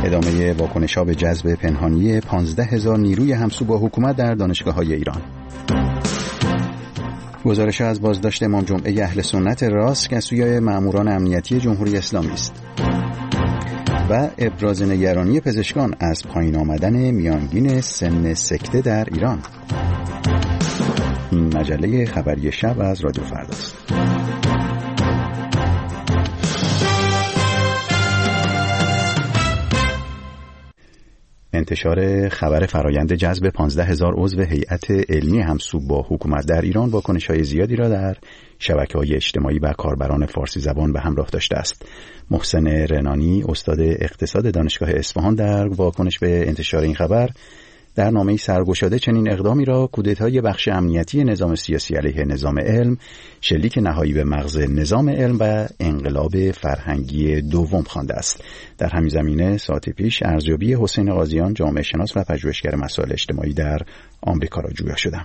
ادامه واکنش‌ها به جذب پنهانی 15,000 نیروی همسو با حکومت در دانشگاه‌های ایران. گزارش از بازداشت امام جمعه اهل سنت راست که سوی ماموران امنیتی جمهوری اسلامی است و ابراز نگرانی پزشکان از پایین آمدن میانگین سن سکته در ایران. این مجله خبری شب از رادیو فرداست. انتشار خبر فرایند جذب 15,000 عضو هیئت علمی همسو با حکومت در ایران واکنش‌های زیادی را در شبکه‌های اجتماعی و کاربران فارسی زبان به همراه داشته است. محسن رنانی، استاد اقتصاد دانشگاه اصفهان، در واکنش به انتشار این خبر در نامه‌ای سرگشاده چنین اقدامی را کودتای بخش امنیتی نظام سیاسی علیه نظام علم، شلیک نهایی به مغز نظام علم و انقلاب فرهنگی دوم خوانده است. در همین زمینه ساعت پیش ارزیابی حسین قاضیان، جامعه شناس و پژوهشگر مسائل اجتماعی در آمریکا را جویا شدم.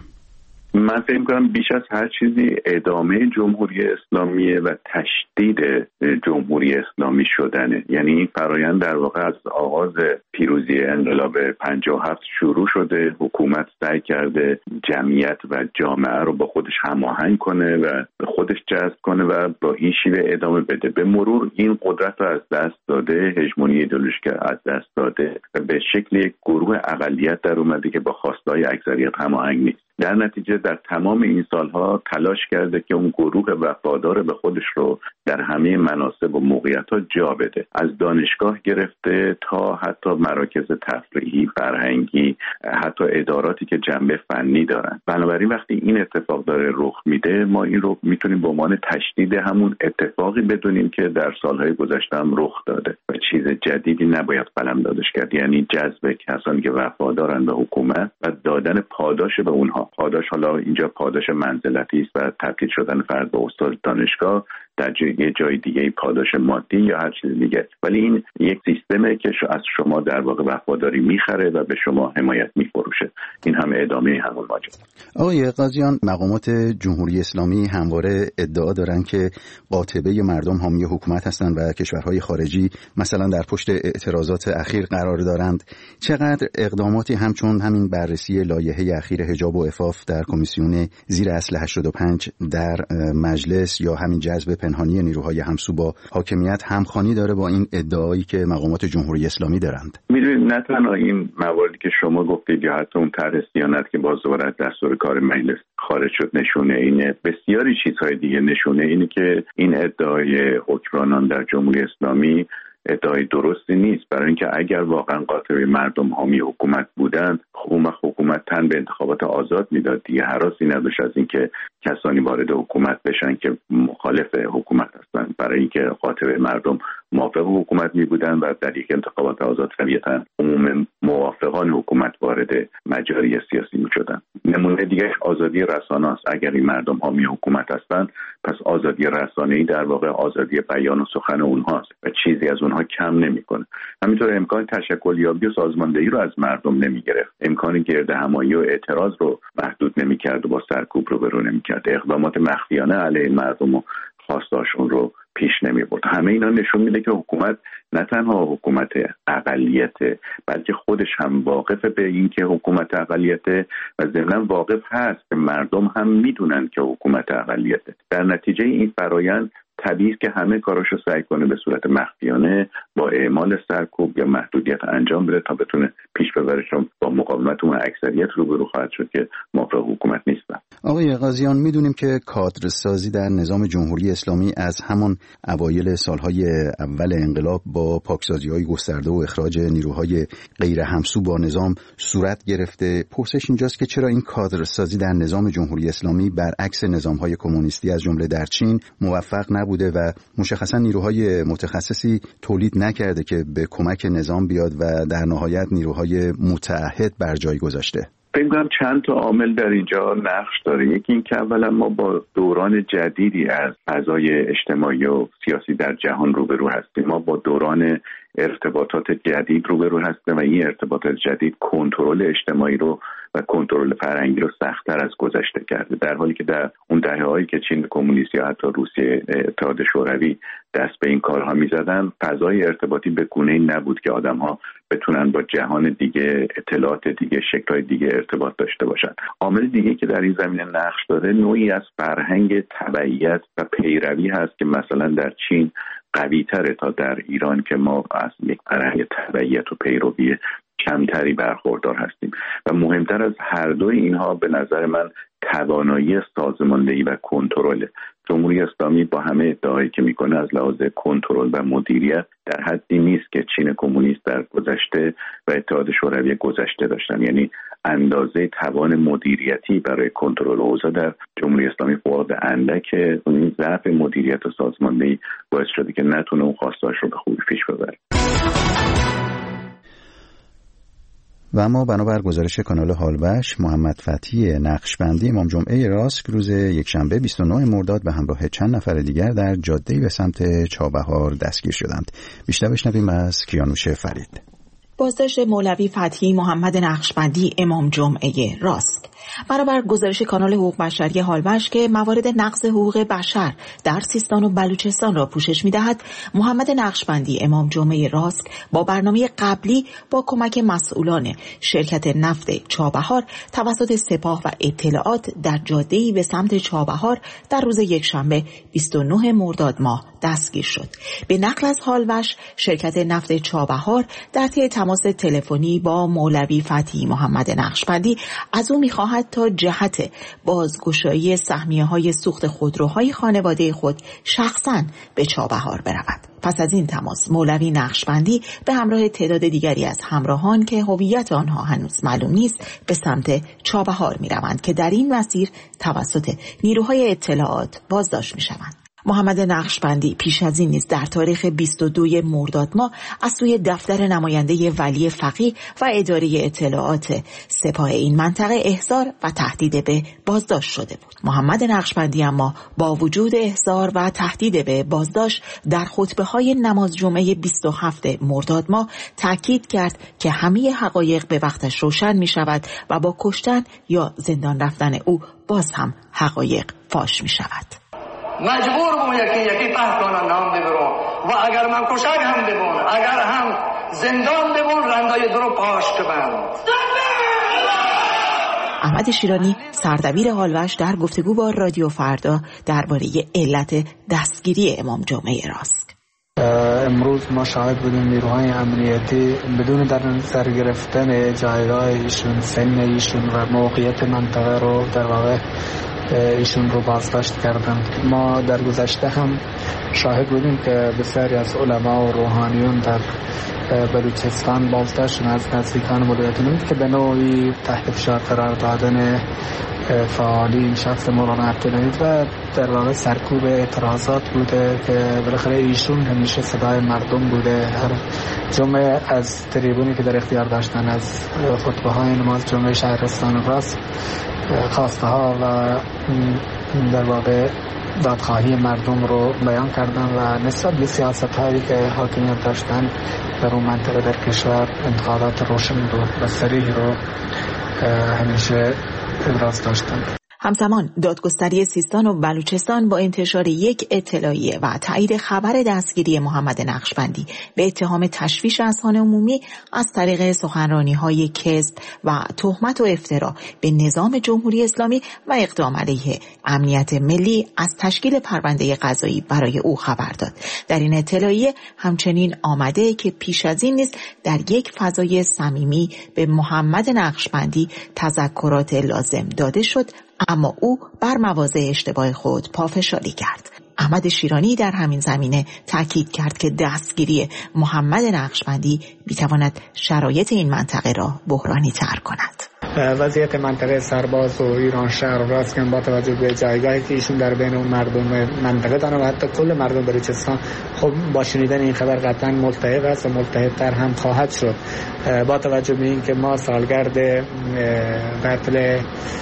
من فکر می‌کنم بیش از هر چیزی ادامه جمهوری اسلامی و تشدید جمهوری اسلامی شدنه. یعنی این فرایند در واقع از آغاز پیروزی انقلاب 57 شروع شده. حکومت سعی کرده جمعیت و جامعه رو با خودش هماهنگ کنه و به خودش جذب کنه و با این شیوه ادامه بده. به مرور این قدرت رو از دست داده، هژمونی ایدئولوژیک از دست داده و به شکل یک گروه اقلیت در اومده که با خواستهای اکثریت هماهنگ نیست. در نتیجه در تمام این سالها تلاش کرده که اون گروه وفادار به خودش رو در همه مناصب و موقعیت‌ها جا بده، از دانشگاه گرفته تا حتی مراکز تفریحی، فرهنگی، حتی اداراتی که جنبه فنی دارن. بنابراین وقتی این اتفاق داره رخ میده، ما این رو میتونیم به عنوان تشدید همون اتفاقی بدونیم که در سالهای گذشته هم رخ داده و چیز جدیدی نباید قلمدادش کرد. یعنی جذب کسانی که وفادارن به حکومت و دادن پاداش به اونها. پاداش حالا اینجا پاداش منزلتی است و تبدیل شدن فرد به استاد دانشگاه، در یه جای دیگه پاداش مادی یا هر چیز دیگه، ولی این یک سیستمه که از شما در واقع وفاداری میخره و به شما حمایت میفروشه. این هم ادامه همون ماجرا. آقای قاضیان، مقامات جمهوری اسلامی همواره ادعا دارن که قاطبه مردم حامی حکومت هستند و کشورهای خارجی مثلا در پشت اعتراضات اخیر قرار دارند. چقدر اقداماتی همچون همین بررسی لایحه اخیر حجاب و عفاف در کمیسیون زیر اصل 85 در مجلس یا همین جذب پنهانی نیروهای همسو با حاکمیت همخوانی داره با این ادعایی که مقامات جمهوری اسلامی دارند؟ میدونید نه تنها این مواردی که شما گفتید یا حتی اون طرح صیانت که باز دوباره از دستور کار مجلس خارج شد نشونه اینه. بسیاری چیزهای دیگه نشونه اینه که این ادعای حکمرانان در جمهوری اسلامی ادعای درستی نیست، برای اینکه اگر واقعا قاطبه مردم حامی حکومت بودن، حکومت تن به انتخابات آزاد میداد دیگه. هراسی نداشت از اینکه کسانی وارد حکومت بشن که مخالف حکومت هستن، برای اینکه قاطبه مردم موافق حکومت می بودن و در یک انتخابات آزاد طبیعتا عموم موافقان حکومت وارد مجاری سیاسی می شدن. نمونه دیگه آزادی رسانه است. اگر این مردم حامی حکومت هستن، پس آزادی رسانه‌ای در واقع آزادی بیان و سخن اونهاست و چیزی از اونها کم نمی‌کنه. همینطور امکان تشکلیابی و سازماندهی رو از مردم نمی‌گرفت، امکان گردهمایی و اعتراض رو محدود نمی‌کرد و با سرکوب رو نمی‌کرد، اقدامات مخفیانه علیه مردم و خواستاشون رو پیش نمی‌برد. همه اینا نشون میده که حکومت نه تنها حکومت اقلیت، بلکه خودش هم واقف به این که حکومت اقلیت و ضمناً واقف هست که مردم هم میدونن که حکومت اقلیت. در نتیجه این فرایند طبیعی که همه کاراشو سعی کنه به صورت مخفیانه با اعمال سرکوب یا محدودیت انجام بده تا بتونه پیش ببره، چون با مقاومت اون اکثریت روبرو خواهد شد که موافق حکومت نیستن. آقای قاضیان، میدونیم که کادرسازی در نظام جمهوری اسلامی از همون اوایل سالهای اول انقلاب با پاکسازی‌های گسترده و اخراج نیروهای غیر همسو با نظام صورت گرفته. پرسش اینجاست که چرا این کادرسازی در نظام جمهوری اسلامی برعکس نظام‌های کمونیستی از جمله در چین موفق نبوده و مشخصا نیروهای متخصصی تولید نکرده که به کمک نظام بیاد و در نهایت نیروهای متعهد بر جای گذاشته؟ فکر کنم چند تا عامل در اینجا نقش داره. یکی این که اولا ما با دوران جدیدی از فضای اجتماعی و سیاسی در جهان روبرو هستیم. ما با دوران ارتباطات جدید روبرو هستیم و این ارتباطات جدید کنترل اجتماعی رو و کنترل فرهنگی رو سخت‌تر از گذشته کرده، در حالی که در اون دهه‌هایی که چین کمونیست یا حتی روسیه اتحاد شوروی دست به این کارها می‌زدن، فضای ارتباطی به گونه‌ای نبود که آدم‌ها بتونن با جهان دیگه، اطلاعات دیگه، شکل‌های دیگه ارتباط داشته باشن. عامل دیگه که در این زمینه نقش داره نوعی از فرهنگ تبعیت و پیروی هست که مثلا در چین قوی تره تا در ایران که ما از یک فرهنگ تبعیت و پیروی کمتری برخوردار هستیم. و مهمتر از هر دوی اینها به نظر من توانایی سازماندهی و کنترل. جمهوری اسلامی با همه ادعایی که میکنه از لحاظ کنترل و مدیریت در حدی نیست که چین کمونیست در گذشته و اتحاد شوروی گذشته داشتن، یعنی اندازه توان مدیریتی برای کنترل اوضاع در جمهوری اسلامی فوق اندکه. این ضعف مدیریت و سازماندهی باعث شده که نتونه اون خواستهاش رو به خوبی پیش ببره. و اما بنابر گزارش کانال هالوش، محمد فتحی نقشبندی امام جمعه راست روز یکشنبه 29 مرداد به همراه چند نفر دیگر در جاده‌ای به سمت چابهار دستگیر شدند. بیشتر بشنویم از کیانوش فرید. بازداشت مولوی فتحی محمد نقشبندی امام جمعه راست برابر گزارش کانال حقوق بشری هالوش که موارد نقض حقوق بشر در سیستان و بلوچستان را پوشش می‌دهد، محمد نقشبندی امام جمعه راست با برنامه قبلی با کمک مسئولان شرکت نفت چابهار توسط سپاه و اطلاعات در جاده‌ای به سمت چابهار در روز یکشنبه 29 مرداد ماه دستگیر شد. به نقل از هالوش، شرکت نفت چابهار در طی تماس تلفنی با مولوی فتحی محمد نقشبندی از او می‌خواهد تا جهت بازگشایی سهمیه‌های سوخت خودروهای خانواده خود شخصاً به چابهار برود. پس از این تماس مولوی نقشبندی به همراه تعداد دیگری از همراهان که هویت آنها هنوز معلوم نیست به سمت چابهار می‌روند که در این مسیر توسط نیروهای اطلاعات بازداشت می‌شوند. محمد نقشبندی پیش از این نیز در تاریخ 22 مرداد ماه از سوی دفتر نماینده ولی فقیه و اداره اطلاعات سپاه این منطقه احضار و تهدید به بازداشت شده بود. محمد نقشبندی اما با وجود احضار و تهدید به بازداشت در خطبه‌های نماز جمعه 27 مرداد ماه تاکید کرد که همه حقایق به وقتش روشن می شود و با کشتن یا زندان رفتن او باز هم حقایق فاش می شود. مجبور بودم یکی تحت آن نام ببرم و اگر من کشک هم ببون، اگر هم زندان ببون، رندای درو پاش کبن. احمد شیرانی سردبیر هالوش در گفتگو با رادیو فردا درباره علت دستگیری امام جمعه راست. امروز ما شاهد بودیم نیروهای امنیتی بدون در نظر گرفتن جایگاه ایشون، سن ایشون و موقعیت منطقه رو در واقع ایشون رو بازداشت کردند. ما در گذشته هم شاهد بودیم که بسیاری از علما و روحانیون در بلوچستان بازداشت شدند از نزدیکان مدیریت امنیتی که به نوعی تحت فشار قرار دادن فعالین شخص مولانا عبدالحی و در واقع سرکوب اعتراضات بوده که بالاخره ایشون همیشه صدای مردم بوده. هر جمعه از تریبونی که در اختیار داشتن از خطبه های نماز جمعه شهرستان راست خواسته ها و در واقع دادخواهی مردم رو بیان کردن و نسبت به سیاست هایی که حاکمیت داشتن در اون منطقه در کشور انتقادات روشن و صریح رو همیشه ابراز داشتن. همزمان دادگستری سیستان و بلوچستان با انتشار یک اطلاعیه و تایید خبر دستگیری محمد نقشبندی به اتهام تشویش اذهان عمومی از طریق سخنرانی‌های کذب و تهمت و افترا به نظام جمهوری اسلامی و اقدام علیه امنیت ملی از تشکیل پرونده قضایی برای او خبر داد. در این اطلاعیه همچنین آمده که پیش از این نیز در یک فضای صمیمی به محمد نقشبندی تذکرات لازم داده شد، اما او بر مواضع اشتباه خود پافشاری کرد. احمد شیرانی در همین زمینه تاکید کرد که دستگیری محمد نقشبندی میتواند شرایط این منطقه را بحرانی تر کند. وضعیت منطقه سرباز و ایران شهر راست که با توجه به جایگاهی که ایشون در بین اون مردم منطقه دارن و حتی کل مردم بلوچستان خب با شنیدن این خبر قطعا ملتهب است و ملتهب‌تر هم خواهد شد. با توجه به این که ما سالگرد قتل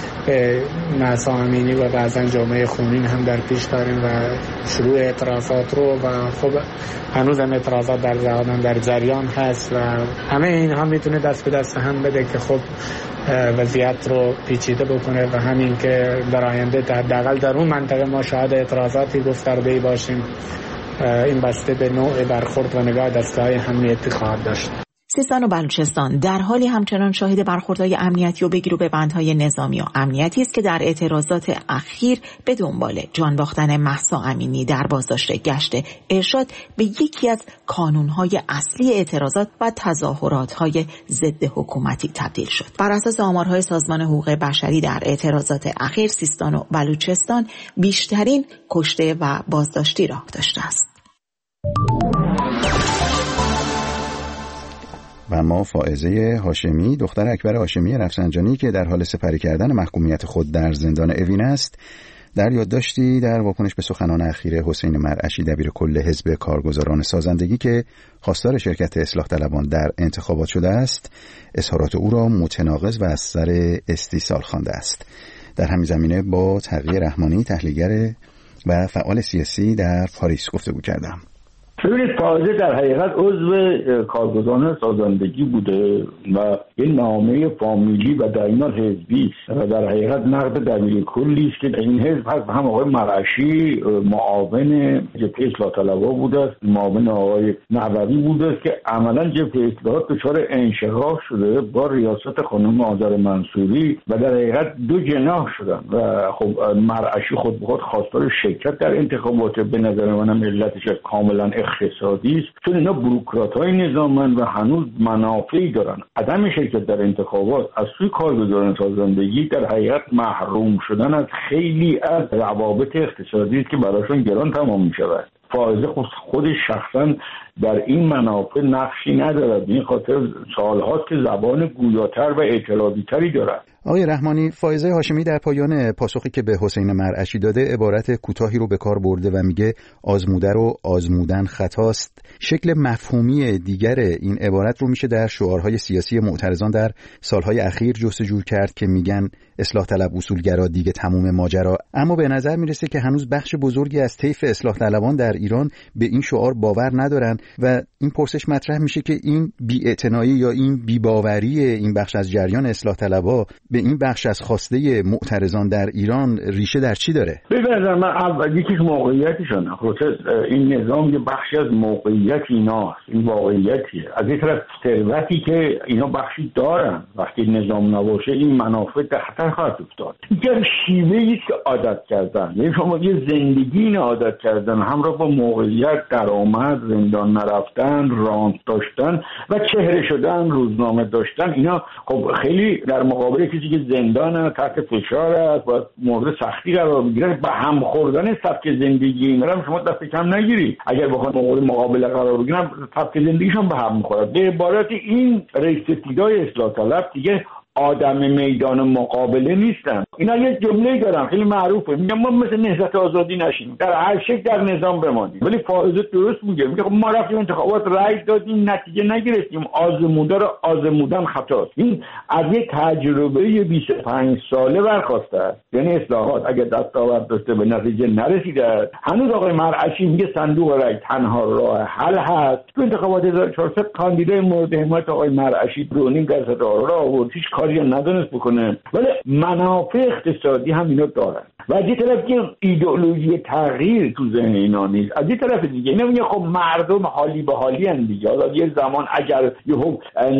مهسا امینی و بعضا جامعه خونین هم در پیش داریم و شروع اعتراضات رو و خب هنوز هم اعتراضات در جریان هست و همه اینها میتونه دست به دست هم بده که خب وضعیت رو پیچیده بکنه و همین که در آینده حداقل در اون منطقه ما شاهد اعتراضاتی گسترده‌ای باشیم، این بسته به نوع برخورد و نگاه دسته‌های امنیتی خواهد داشت. سیستان و بلوچستان در حالی همچنان شاهد برخوردهای امنیتی و بگیر و ببندهای نظامی و امنیتی است که در اعتراضات اخیر به دنبال جان باختن مهسا امینی در بازداشت گشت ارشاد به یکی از کانونهای اصلی اعتراضات و تظاهراتهای ضد حکومتی تبدیل شد. بر اساس آمارهای سازمان حقوق بشری در اعتراضات اخیر سیستان و بلوچستان بیشترین کشته و بازداشتی را داشته است. و اما فائزه هاشمی، دختر اکبر هاشمی رفسنجانی که در حال سپری کردن محکومیت خود در زندان اوین است، در یادداشتی در واکنش به سخنان اخیر حسین مرعشی دبیر کل حزب کارگزاران سازندگی که خواستار شرکت اصلاح طلبان در انتخابات شده است، اظهارات او را متناقض و از سر استیصال خوانده است. در همین زمینه با تقی رحمانی، تحلیلگر و فعال سیاسی در پاریس گفتگو کردم. ببینید، فائزه در حقیقت عضو کارگزاران سازندگی بوده و این نامه فامیلی و در این حال حزبی و در حقیقت نقد دبیر کلی است که این حزب هست. هم آقای مرعشی معاون جبهه اصلاح طلبها بوده است، معاون آقای نووی بوده است که عملا جبهه اصلاحات دچار انشقاق شده با ریاست خانم آذر منصوری و در حقیقت دو جناح شدن و خب مرعشی خود به خود خواستار شرکت در انتخابات. به نظر منم علتش کاملا اقتصادی است، چون اینا بوروکرات‌های نظامن و هنوز منافعی دارن. عدم شرکت در انتخابات از سوی کارگزاران سازندگی در حقیقت محروم شدن از خیلی از روابط اقتصادی است که براشون گران تمام می‌شود. فائزه خودش شخصا در این منافع نقشی ندارد، این خاطر سالهاست که زبان گویاتر و اعتراضی‌تری دارد. آقای رحمانی، فائزه هاشمی در پایان پاسخی که به حسین مرعشی داده عبارت کوتاهی رو به کار برده و میگه آزموده رو آزمودن خطاست. شکل مفهومی دیگر این عبارت رو میشه در شعارهای سیاسی معترضان در سالهای اخیر جستجو کرد که میگن اصلاح طلب اصولگرا دیگه تموم ماجرا، اما به نظر میرسه که هنوز بخش بزرگی از طیف اصلاح طلبان در ایران به این شعار باور ندارن و این پرسش مطرح میشه که این بی‌اعتنایی یا این بی‌باوری این بخش از جریان اصلاح طلبها به این بخش از خواسته معترضان در ایران ریشه در چی داره؟ به نظر من اول یکیش موقعیتشونه. این نظام یه بخشی از موقعیت ایناست، این واقعیتیه. از این طرف ثروتی که اینا بخشی دارن، وقتی نظام نباشه این منافع در خطر خواهد افتاد. این شیوه‌ای که عادت کردن، یعنی شما یه زندگی این عادت کردن همراه با موقعیت، درآمد، زندان نرفتن، رانت داشتن و چهره شدن، روزنامه داشتن، اینا خب خیلی در مقابل کسی که زندان تحت فشار است باید مورد سختی قرار بگیره. به هم خوردن سبک زندگی اینا رو شما دست کم نگیرید. اگر بخواد مورد مقابله قرار بگیرن سبک زندگیشون به هم میخوره. به عبارت این رئیس ستیدای اصلاح طلب دیگه آدم میدان مقابله نیستن. اینا یه جمله دارن خیلی معروفه، میگن ما مثل نهضت آزادی نشیم، در هر شکل در نظام بمانیم. ولی فائزه درست میگه، میگه خب ما رفتیم انتخابات رأی دادیم نتیجه نگرفتیم، آزموده رو آزمودن خطاست. این از یه تجربه 25 ساله برخواسته است. یعنی اصلاحات اگه دستاورد داشته به نتیجه نرسیده، هنوز آقای مرعشی میگه صندوق رأی تنها راه حل هست. تو انتخابات 1400 کاندیدای مورد حمایت آقای مرعشی 2.5% آرا آورد، هیچ کاری ندونست بکنه، ولی منافع اقتصادی هم اینا دارن. و از یه طرف که ایدئولوژی تغییر تو ذهن اینا نیست، از یه طرف دیگه اینا میگه خب مردم حالی به حالی ان دیگه، حالا یه زمان اگر یهو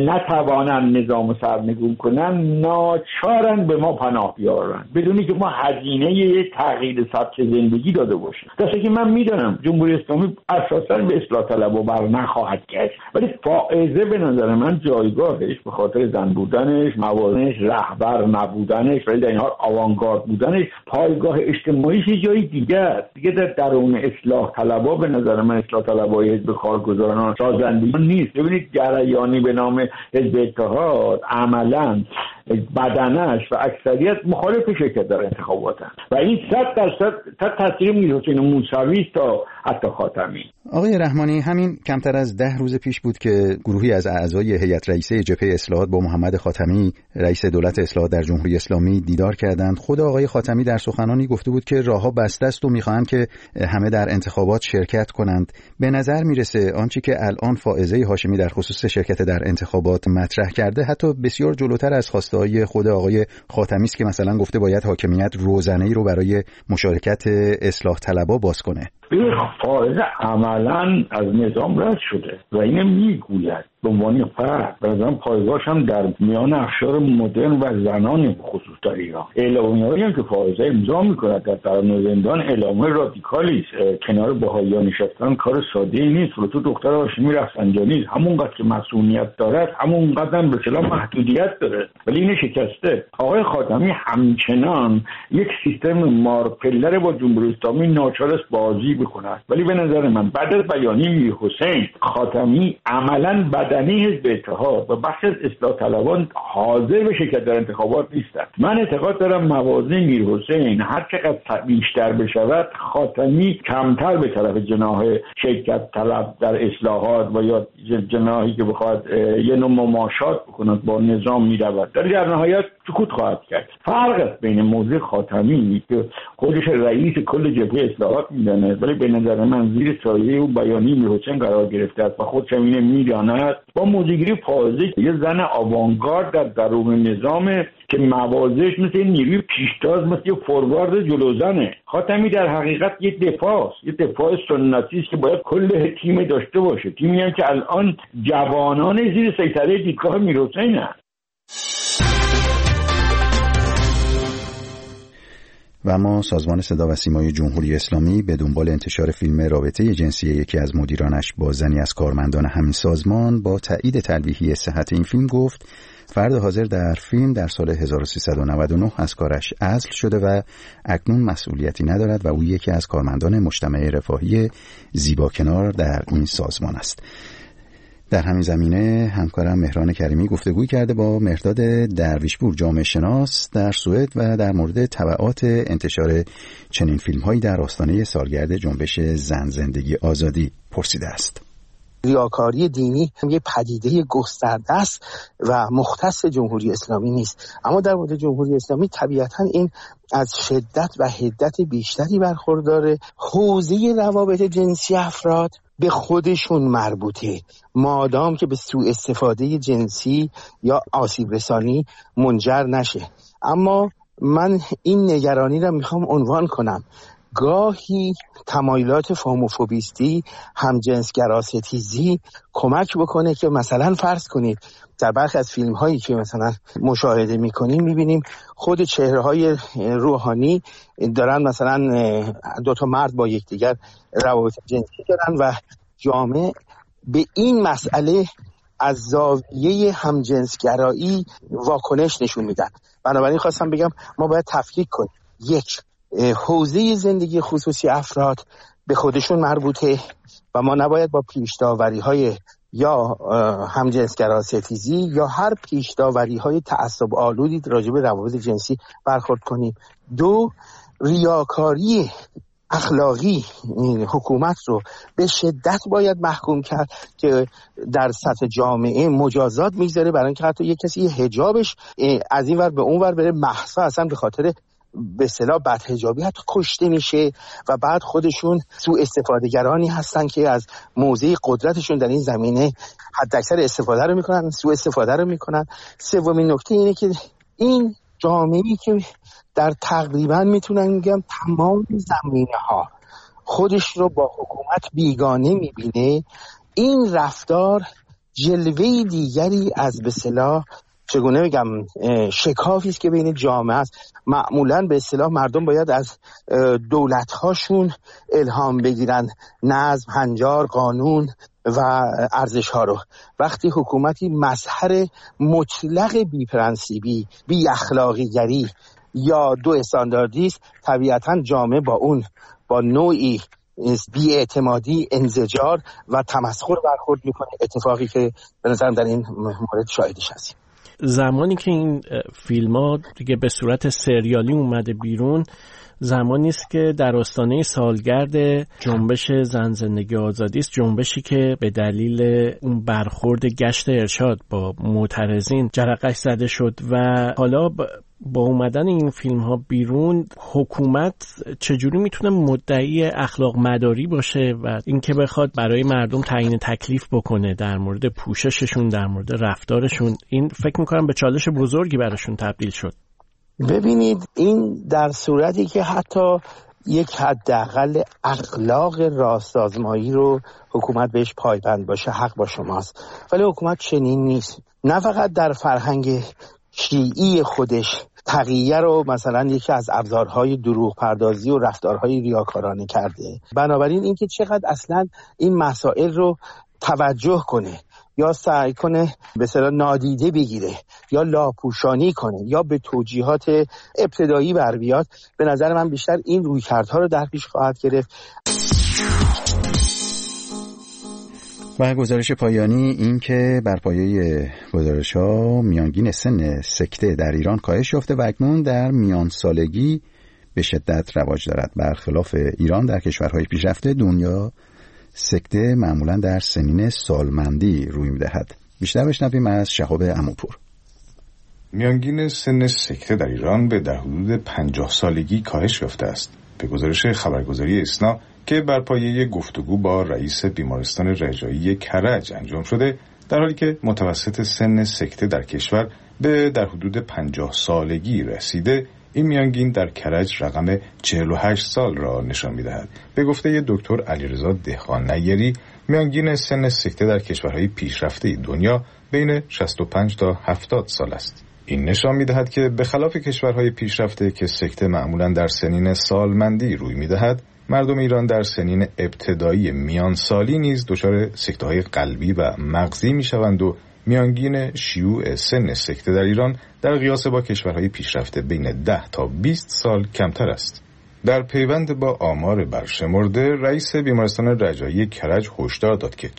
نتوانن نظام سرنگون کنن ناچارن به ما پناه بیارن بدونی که ما هزینه یه تغییر سبک زندگی داده باشیم. درسته که من میدونم جمهوری اسلامی اساسا به اصلاح طلبها بر نخواهد گشت، ولی فائزه به نظر من جایگاهش به خاطر زن بودنش، موازنش، رهبر نبودنش، ولی در این حال آوانگارد بودنش، پایگاه اجتماعیش جای دیگه است. دیگه در درون اصلاح طلبها به نظر من اصلاح طلبهای حزب کارگزاران سازندگی نیست. ببینید جریانی به نام حزب اتحاد عملاً بدنش و اکثریت مخالف شرکت در انتخابات هست و این 100% تاثیر میر حسین موسوی تا حتی خاتمی. آقای رحمانی، همین کمتر از 10 روز پیش بود که گروهی از اعضای هیئت رئیسه جبهه اصلاحات با محمد خاتمی رئیس دولت اصلاحات در جمهوری اسلامی دیدار کردند. خود آقای خاتمی در سخنانی گفته بود که راهها بسته است و می‌خواهند که همه در انتخابات شرکت کنند. به نظر میرسه آنچه که الان فائزه هاشمی در خصوص شرکت در انتخابات مطرح کرده حتی بسیار جلوتر از خواست خواستای خود آقای خاتمی است که مثلا گفته باید حاکمیت روزنه‌ای رو برای مشارکت اصلاح طلبها باز کنه. فائز عملا از نظام رد شده و اینو میگوید به عنوان فرد. بعضا پایگاهش هم در میان اقشار مدرن و زنان خصوص در ایران. اعلامیه‌ای هم که فائزه امضا می‌کند در درون زندان اعلامیه رادیکالی است. کنار بهائیان نشستن کار ساده‌ای نیست. تو دختر هاشمی رفسنجانی همونقدر که مسئولیت دارد همونقدر هم به اصطلاح محدودیت داره، ولی اینو شکسته. آقای خاتمی همچنان یک سیستم مارپلر با جمهوری اسلامی ناچار است بازی بکند. ولی به نظر من بعد از بیانیه میرحسین، خاتمی عملاً بدنی حزب اتحاد و بخش از اصلاح طلبان حاضر به شرکت در انتخابات نیستند. من اعتقاد دارم موازی میرحسین هر چقدر بیشتر بشود، خاتمی کمتر به طرف جناح شرکت طلب در اصلاحات و یا جناحی که بخواد یه نوع مماشات بکند با نظام میرود. در نهایت سکوت خواهد کرد. فرق است بین موضع خاتمی که خودش رئیس کل جبهه اصلاحات میداند، ولی به نظر من زیر سایه او بیانیه میرحسین قرار گرفته است و خودش اینه میداند، با موضع‌گیری فائزه یه زن آوانگارد در درون نظام که موازش مثل نیروی پیشتاز، مثل یه فوروارد جلوزنه. خاتمی در حقیقت یه دفاع سنتی است که باید کل تیم داشته باشه، تیمی هم که الان جوانان زیر سیطره دیدگاه میرحسین هست. و اما سازمان صدا و سیمای جمهوری اسلامی به دنبال انتشار فیلم رابطه جنسی یکی از مدیرانش با زنی از کارمندان همین سازمان با تایید تلویحی صحت این فیلم گفت فرد حاضر در فیلم در سال 1399 از کارش عزل شده و اکنون مسئولیتی ندارد و او یکی از کارمندان مجتمع رفاهی زیباکنار در این سازمان است. در همین زمینه همکارم مهران کریمی گفتگوی کرده با مهرداد درویشپور، جامعه شناس در سوئد، و در مورد تبعات انتشار چنین فیلم‌هایی در آستانه سالگرد جنبش زن زندگی آزادی پرسیده است. ریاکاری دینی یه پدیده گسترده است و مختص جمهوری اسلامی نیست، اما در مورد جمهوری اسلامی طبیعتاً این از شدت و حدت بیشتری برخورداره. حوزه روابط جنسی افراد به خودشون مربوطه، مادام که به سوء استفاده جنسی یا آسیب رسانی منجر نشه. اما من این نگرانی را میخوام عنوان کنم. گاهی تمایلات فوموفوبیستی، همجنسگراستیزی کمک بکنه که مثلا فرض کنید در برخی از فیلم هایی که مثلا مشاهده میکنیم میبینیم خود چهره های روحانی دارن مثلا دو تا مرد با یکدیگر روابط جنسی دارن و جامعه به این مسئله از زاویه همجنسگرایی واکنش نشون میدن. بنابراین خواستم بگم ما باید تفکیک کنیم. یک، حوزه زندگی خصوصی افراد به خودشون مربوطه و ما نباید با پیش‌داوری‌های یا همجنسگراستیزی یا هر پیش‌داوری‌های تعصب آلودی راجع به روابط جنسی برخورد کنیم. دو، ریاکاری اخلاقی حکومت رو به شدت باید محکوم کرد که در سطح جامعه مجازات میگذاره برای اینکه حتی یک کسی حجابش از این ور به اون ور بره محضاً اصلا به خاطر به اصطلاح بدحجابی حتی کشته میشه و بعد خودشون سوء استفادهگرانی هستن که از موضع قدرتشون در این زمینه حداکثر استفاده رو میکنن، سوء استفاده رو میکنن. سومین نکته اینه که این جامعه‌ای که در تقریبا میتونن میگم تمام زمینه‌ها خودش رو با حکومت بیگانه میبینه، این رفتار جلوه دیگری از به اصطلاح چگونه بگم شکافی است که بین جامعه است. معمولاً به اصطلاح مردم باید از دولت‌هاشون الهام بگیرن، نظم، هنجار، قانون و ارزش‌ها رو. وقتی حکومتی مظهر مطلق بی‌پرنسیبی، بی اخلاقی‌گری یا دو استانداردی است، طبیعتاً جامعه با اون با نوعی بی‌اعتمادی، انزجار و تمسخر برخورد میکنه، اتفاقی که به نظرم در این مورد شاهدش هستیم. زمانی که این فیلم ها دیگه به صورت سریالی اومده بیرون، زمانی است که در آستانه سالگرد جنبش زن زندگی آزادی است، جنبشی که به دلیل اون برخورد گشت ارشاد با معترضین جرقه‌اش زده شد و حالا با اومدن این فیلم ها بیرون حکومت چجوری میتونه مدعی اخلاق مداری باشه و اینکه بخواد برای مردم تعیین تکلیف بکنه در مورد پوشششون، در مورد رفتارشون؟ این فکر میکنم به چالش بزرگی براشون تبدیل شد. ببینید، این در صورتی که حتی یک حداقل اخلاق راست آزمایی رو حکومت بهش پایبند باشه، حق با شماست. ولی حکومت چنین نیست. نه فقط در فرهنگ شیعی خودش تقیه رو مثلا یکی از ابزارهای دروغ پردازی و رفتارهای ریاکارانه کرده، بنابراین اینکه چقدر اصلا این مسائل رو توجه کنه یا سعی کنه به اصطلاح نادیده بگیره یا لاپوشانی کنه یا به توجیهات ابتدایی بر بیاد، به نظر من بیشتر این رویکردها رو در پیش خواهد گرفت. و گزارش پایانی این که بر پایه گزارش‌ها میانگین سن سکته در ایران کاهش یافته و اکنون در میان سالگی به شدت رواج دارد. برخلاف ایران در کشورهای پیشرفته دنیا سکته معمولا در سنین سالمندی روی می‌دهد. بیشتر بشنویم از شهاب عموپور. میانگین سن سکته در ایران در حدود 50 سالگی کاهش یافته است. به گزارش خبرگزاری اسنا که بر پایه گفتگو با رئیس بیمارستان رجایی کرج انجام شده، در حالی که متوسط سن سکته در کشور در حدود 50 سالگی رسیده، این میانگین در کرج رقم 48 سال را نشان می‌دهد. به گفته دکتر علیرضا دهقان نیری، میانگین سن سکته در کشورهای پیشرفته دنیا بین 65 تا 70 سال است. این نشان می‌دهد که به خلاف کشورهای پیشرفته که سکته معمولاً در سنین سالمندی روی می‌دهد، مردم ایران در سنین ابتدایی میان سالی نیز دچار سکته‌های قلبی و مغزی می‌شوند و میانگین شیوع سن سکته در ایران در قیاس با کشورهای پیشرفته بین 10 تا 20 سال کمتر است. در پیوند با آمار برشمرده، رئیس بیمارستان رجایی کرج هشدار داد که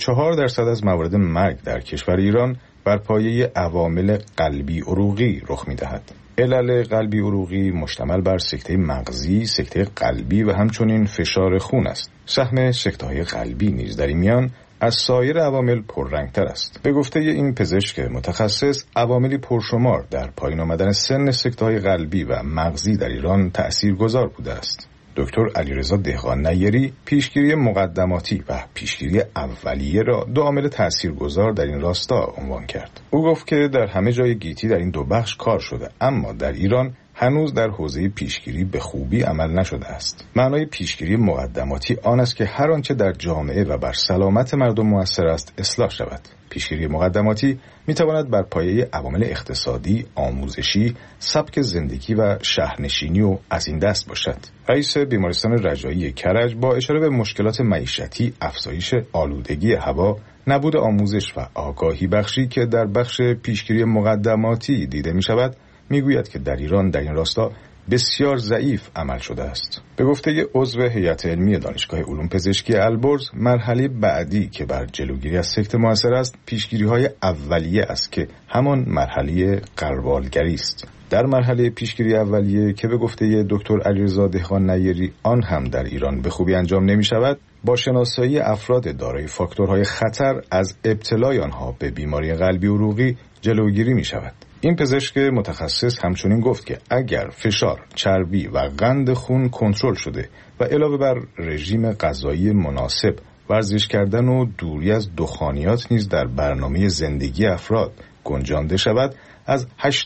44% از موارد مرگ در کشور ایران بر پایه عوامل قلبی عروقی رخ می‌دهد. علل قلبی عروقی مشتمل بر سکته مغزی، سکته قلبی و همچنین فشار خون است. سهم سکته‌های قلبی نیز در این میان از سایر عوامل پررنگتر است. به گفته این پزشک متخصص، عواملی پرشمار در پایین آمدن سن سکته‌های قلبی و مغزی در ایران تأثیرگذار بوده است. دکتر علیرضا دهقان نیری پیشگیری مقدماتی و پیشگیری اولیه را دو عامل تاثیرگذار در این راستا عنوان کرد. او گفت که در همه جای گیتی در این دو بخش کار شده، اما در ایران هنوز در حوزه پیشگیری به خوبی عمل نشده است. معنای پیشگیری مقدماتی آن است که هر آنچه در جامعه و بر سلامت مردم مؤثر است اصلاح شود. پیشگیری مقدماتی میتواند بر پایه عوامل اقتصادی، آموزشی، سبک زندگی و شهرنشینی و از این دست باشد. رئیس بیمارستان رجایی کرج با اشاره به مشکلات معیشتی، افزایش آلودگی هوا، نبود آموزش و آگاهی بخشی که در بخش پیشگیری مقدماتی دیده می شود، می گوید که در ایران در این راستا بسیار ضعیف عمل شده است. به گفته عضو هیئت علمی دانشگاه علوم پزشکی البرز، مرحله بعدی که بر جلوگیری از سکته مؤثر است، پیشگیری‌های اولیه است که همان مرحله غربالگری است. در مرحله پیشگیری اولیه که به گفته دکتر علیرضا دهقان نیری آن هم در ایران به خوبی انجام نمی شود، با شناسایی افراد دارای فاکتورهای خطر از ابتلای آنها به بیماری قلبی عروقی جلوگیری می شود. این پزشک متخصص همچنین گفت که اگر فشار، چربی و قند خون کنترل شده و علاوه بر رژیم غذایی مناسب، ورزش کردن و دوری از دخانیات نیز در برنامه زندگی افراد گنجانده شود، از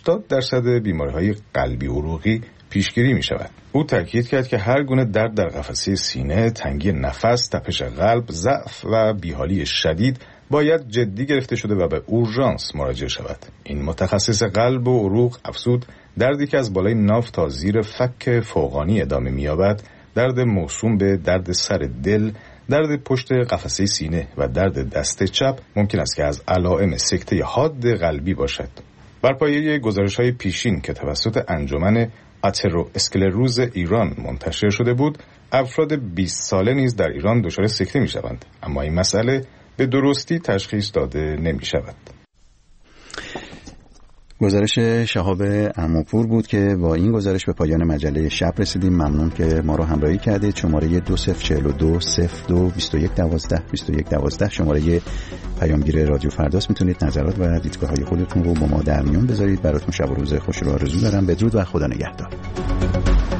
80% بیماری‌های قلبی عروقی پیشگیری می شود. او تاکید کرد که هر گونه درد در قفسه سینه، تنگی نفس، تپش قلب، ضعف و بیحالی شدید باید جدی گرفته شده و به اورژانس مراجعه شود. این متخصص قلب و عروق افزود دردی که از بالای ناف تا زیر فک فوقانی ادامه می‌یابد، درد موسوم به درد سر دل، درد پشت قفسه سینه و درد دست چپ ممکن است که از علائم سکته حاد قلبی باشد. بر پایه گزارش‌های پیشین که توسط انجمن آترواسکلروز ایران منتشر شده بود، افراد 20 ساله نیز در ایران دچار سکته می‌شوند، اما این مسئله به درستی تشخیص داده نمی شود. گزارش شهاب عموپور بود که با این گزارش به پایان مجله شب رسیدیم. ممنون که ما رو همراهی کردید. شماره 2042 02 2112 شماره پیامگیر رادیو فرداست. میتونید نظرات و دیدگاه‌های خودتون رو با ما در میون بذارید. براتون شب و روز خوشی رو آرزو دارم. بدرود و خدا نگهدار.